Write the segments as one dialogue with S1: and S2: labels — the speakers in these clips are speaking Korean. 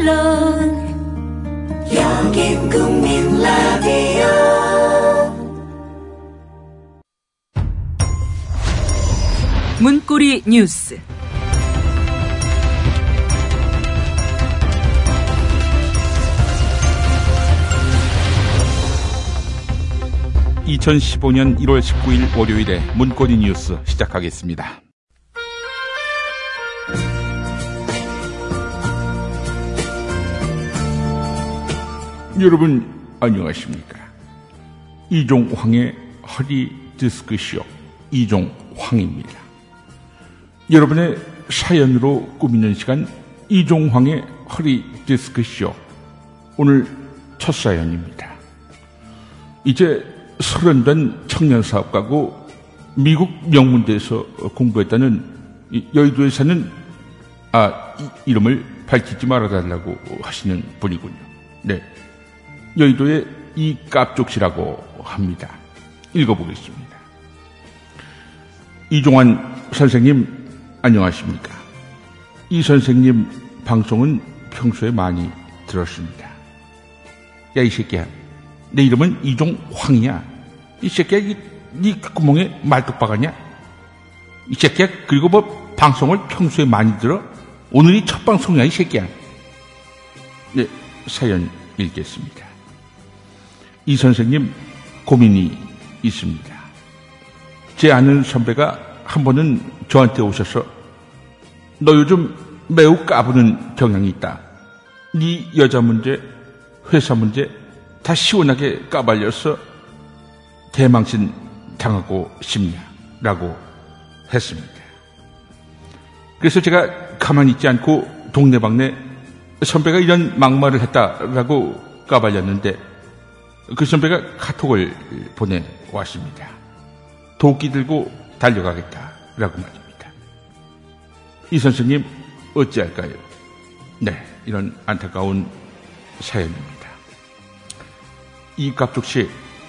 S1: 물론 여긴 국민 라디오.
S2: 문고리 뉴스.
S3: (2015년 1월 19일) 월요일에 문고리 뉴스 시작하겠습니다. 여러분 안녕하십니까? 이종황의 허리 디스크쇼 이종황입니다. 여러분의 사연으로 꾸미는 시간 이종황의 허리 디스크쇼. 오늘 첫 사연입니다. 이제 30된 청년 사업가고 미국 명문대에서 공부했다는 여의도에 사는 이름을 밝히지 말아달라고 하시는 분이군요. 네, 여의도의 이깝족씨라고 합니다. 읽어보겠습니다. 이종환 선생님 안녕하십니까? 이 선생님 방송은 평소에 많이 들었습니다. 야, 이 새끼야, 내 이름은 이종황이야. 이 새끼야, 네 구멍에 말뚝 박았냐? 이 새끼야, 그리고 뭐 방송을 평소에 많이 들어? 오늘이 첫 방송이야, 이 새끼야. 네, 사연 읽겠습니다. 이 선생님 고민이 있습니다. 제 아는 선배가 한 번은 저한테 오셔서 너 요즘 매우 까부는 경향이 있다. 네 여자 문제, 회사 문제 다 시원하게 까발려서 대망신 당하고 싶냐라고 했습니다. 그래서 제가 가만히 있지 않고 동네방네 선배가 이런 막말을 했다라고 까발렸는데 그 선배가 카톡을 보내왔습니다. 도끼 들고 달려가겠다라고 말입니다. 이 선생님 어찌할까요? 네, 이런 안타까운 사연입니다. 이깝족씨,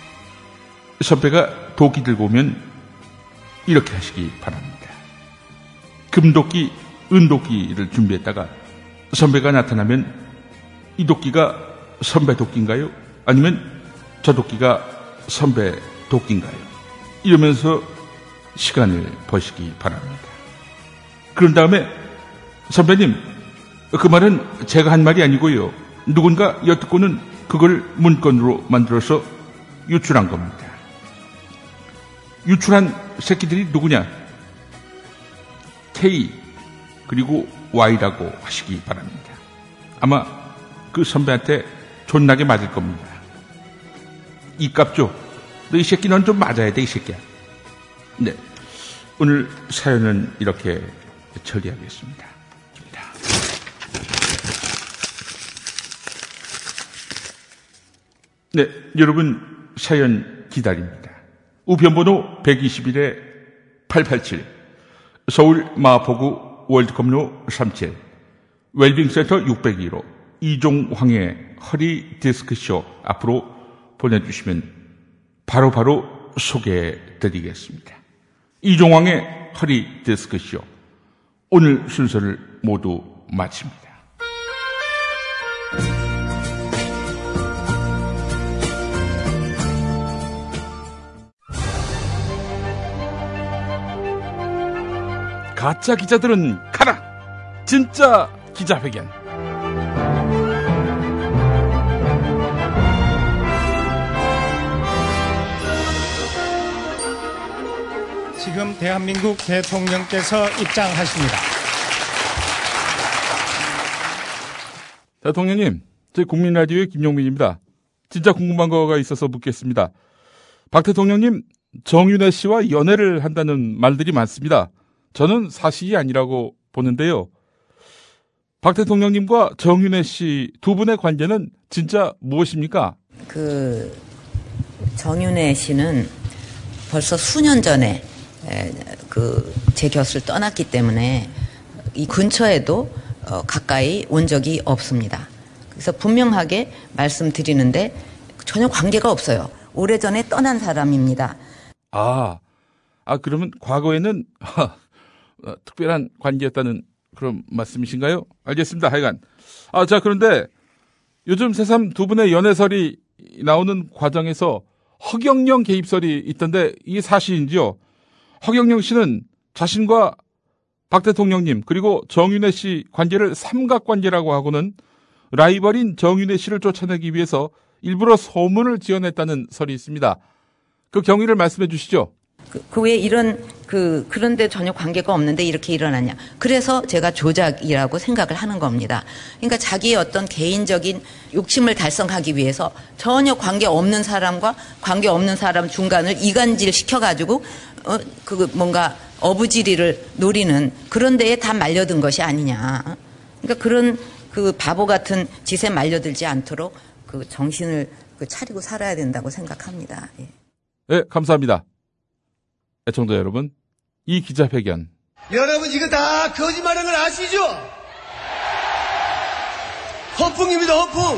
S3: 선배가 도끼 들고 오면 이렇게 하시기 바랍니다. 금도끼, 은도끼를 준비했다가 선배가 나타나면 이 도끼가 선배 도끼인가요? 아니면 저 도끼가 선배 도끼인가요? 이러면서 시간을 버시기 바랍니다. 그런 다음에 선배님, 그 말은 제가 한 말이 아니고요. 누군가 엿듣고는 그걸 문건으로 만들어서 유출한 겁니다. 유출한 새끼들이 누구냐? K 그리고 Y라고 하시기 바랍니다. 아마 그 선배한테 존나게 맞을 겁니다. 이깝죠? 너 이 새끼 넌 좀 맞아야 돼, 이 새끼야. 네, 오늘 사연은 이렇게 처리하겠습니다. 네, 여러분 사연 기다립니다. 우편번호 121-887 서울 마포구 월드컵로 37 웰빙센터 602로 이종황의 허리 디스크쇼 앞으로 보내주시면 바로 소개해드리겠습니다. 이종황의 허리 디스크쇼, 오늘 순서를 모두 마칩니다. 가짜 기자들은 가라! 진짜 기자회견.
S4: 지금 대한민국 대통령께서 입장하십니다.
S3: 대통령님, 제 국민라디오의 김용민입니다. 진짜 궁금한 거가 있어서 묻겠습니다. 박 대통령님, 정윤회 씨와 연애를 한다는 말들이 많습니다. 저는 사실이 아니라고 보는데요. 박 대통령님과 정윤회 씨 두 분의 관계는 진짜 무엇입니까?
S5: 정윤회 씨는 벌써 수년 전에 제 곁을 떠났기 때문에 이 근처에도 가까이 온 적이 없습니다. 그래서 분명하게 말씀드리는데 전혀 관계가 없어요. 오래전에 떠난 사람입니다.
S3: 그러면 과거에는 특별한 관계였다는 그런 말씀이신가요? 알겠습니다. 하여간. 자, 그런데 요즘 새삼 두 분의 연애설이 나오는 과정에서 허경영 개입설이 있던데 이게 사실인지요? 허경영 씨는 자신과 박 대통령님 그리고 정윤회 씨 관계를 삼각관계라고 하고는 라이벌인 정윤회 씨를 쫓아내기 위해서 일부러 소문을 지어냈다는 설이 있습니다. 그 경위를 말씀해 주시죠.
S5: 왜 그런데 전혀 관계가 없는데 이렇게 일어났냐. 그래서 제가 조작이라고 생각을 하는 겁니다. 그러니까 자기의 어떤 개인적인 욕심을 달성하기 위해서 전혀 관계 없는 사람과 관계 없는 사람 중간을 이간질 시켜가지고, 뭔가 어부지리를 노리는 그런 데에 다 말려든 것이 아니냐. 그러니까 그런 그 바보 같은 짓에 말려들지 않도록 그 정신을 차리고 살아야 된다고 생각합니다. 예.
S3: 네, 감사합니다. 애청자 여러분, 이 기자회견.
S2: 여러분 이거 다 거짓말하는 걸 아시죠? 허풍입니다, 허풍.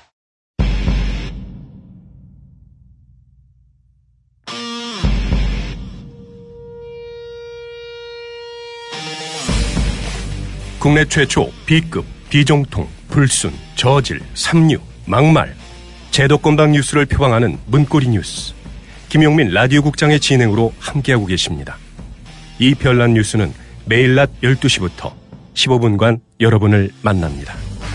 S6: 국내 최초 B급, 비정통, 불순, 저질, 삼류, 막말, 제도권방 뉴스를 표방하는 문고리 뉴스. 김용민 라디오 국장의 진행으로 함께하고 계십니다. 이 별난 뉴스는 매일 낮 12시부터 15분간 여러분을 만납니다.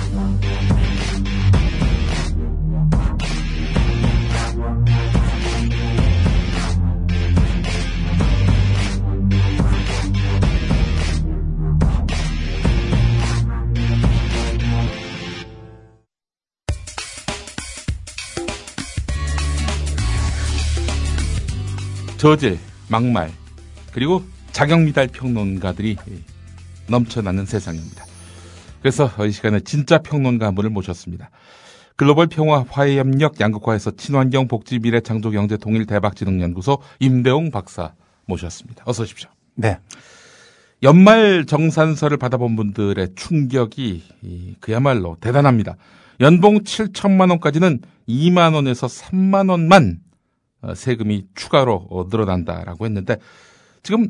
S3: 저질, 막말, 그리고 자격미달 평론가들이 넘쳐나는 세상입니다. 그래서 이 시간에 진짜 평론가 한 분을 모셨습니다. 글로벌 평화 화해협력 양극화에서 친환경 복지 미래 창조 경제 통일 대박진흥연구소 임대웅 박사 모셨습니다. 어서 오십시오.
S4: 네.
S3: 연말 정산서를 받아본 분들의 충격이 그야말로 대단합니다. 연봉 7천만 원까지는 2만 원에서 3만 원만 세금이 추가로 늘어난다라고 했는데 지금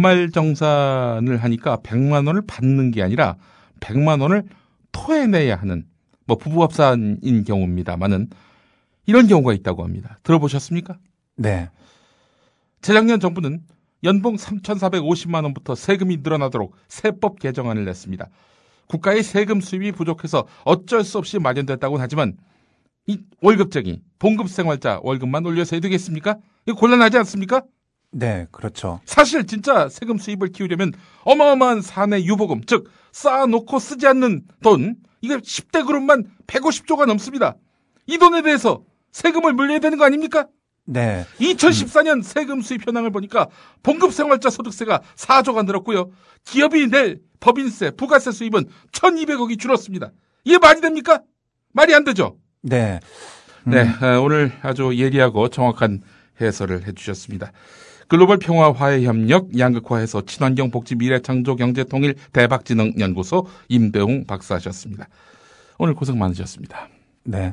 S3: 연말정산을 하니까 100만 원을 받는 게 아니라 100만 원을 토해내야 하는 부부합산인 경우입니다만은 이런 경우가 있다고 합니다. 들어보셨습니까?
S4: 네.
S3: 재작년 정부는 연봉 3,450만 원부터 세금이 늘어나도록 세법 개정안을 냈습니다. 국가의 세금 수입이 부족해서 어쩔 수 없이 마련됐다고는 하지만 이 월급쟁이, 봉급생활자 월급만 올려서 해야 되겠습니까? 이거 곤란하지 않습니까?
S4: 네, 그렇죠.
S3: 사실 진짜 세금 수입을 키우려면 어마어마한 사내 유보금, 즉 쌓아놓고 쓰지 않는 돈, 이게 10대 그룹만 150조가 넘습니다. 이 돈에 대해서 세금을 물려야 되는 거 아닙니까?
S4: 네.
S3: 2014년 세금 수입 현황을 보니까 봉급생활자 소득세가 4조가 늘었고요. 기업이 낼 법인세, 부가세 수입은 1,200억이 줄었습니다. 이게 말이 됩니까? 말이 안 되죠?
S4: 네.
S3: 네, 오늘 아주 예리하고 정확한 해설을 해주셨습니다. 글로벌 평화 화해 협력 양극화해서 친환경 복지 미래 창조 경제 통일 대박진흥연구소 임대웅 박사하셨습니다. 오늘 고생 많으셨습니다.
S4: 네.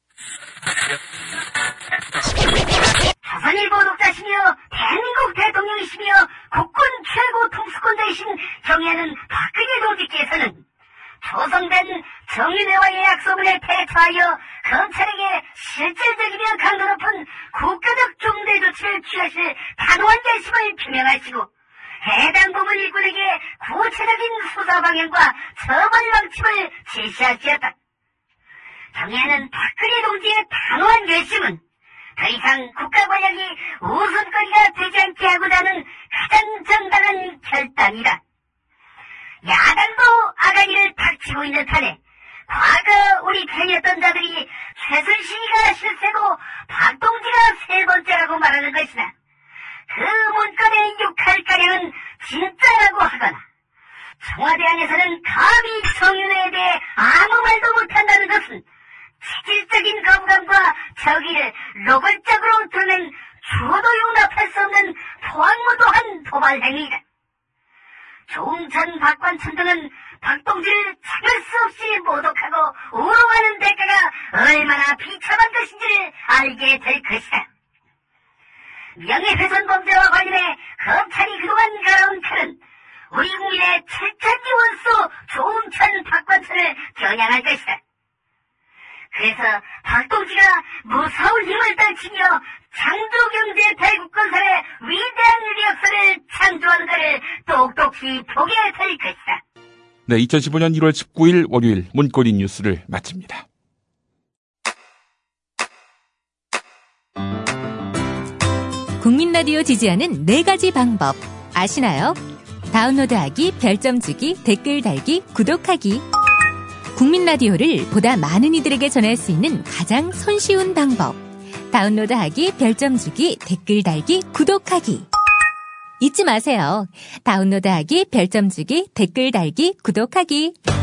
S7: 조선일보 독자시며 대한민국 대통령이시며 국군 최고 통수권자이신 경애하는 박근혜 동지께서는 조성된 정윤회와의 약속을 패토하여 검찰에게 실질적이며 강도 높은 국가적 중대 조치를 취하실 단호한 결심을 표명하시고 해당 부문 일꾼에게 구체적인 수사 방향과 처벌 방침을 제시하시었다. 경애하는 박근혜 동지의 단호한 결심은 더 이상 국가 권력이 우선거리가 되지 않게 하고자 하는 가장 정당한 결단이다. 야당도 아가리를 닥치고 있는 판에 과거 우리 편이었던 자들이 최순실이가 실세고 박동지가 세 번째라고 말하는 것이나 그 문건의 욕할가량은 진짜라고 하거나 청와대 안에서는 감히 정윤회에 대해 아무 말도 못한다는 것은 체질적인 거부감과 저기를 노골적으로 드러낸 주어도 용납할 수 없는 포항무도한 도발 행위이다. 조웅천, 박관천 등은 박동지를 참을 수 없이 모독하고 우롱하는 대가가 얼마나 비참한 것인지를 알게 될 것이다. 명예훼손 범죄와 관련해 검찰이 그동안 가라온 칼은 우리 국민의 철저히 원수 할 것이다. 그래서 박동지가 무서운 힘을 떨치며 창조경제 대국건설의 위대한 역사를 창조하는 것을 똑똑히 보게 될 것이다.
S3: 네, 2015년 1월 19일 월요일 문고리 뉴스를 마칩니다.
S8: 국민 라디오 지지하는 4가지 방법 아시나요? 다운로드하기, 별점 주기, 댓글 달기, 구독하기. 국민 라디오를 보다 많은 이들에게 전할 수 있는 가장 손쉬운 방법. 다운로드하기, 별점 주기, 댓글 달기, 구독하기. 잊지 마세요. 다운로드하기, 별점 주기, 댓글 달기, 구독하기.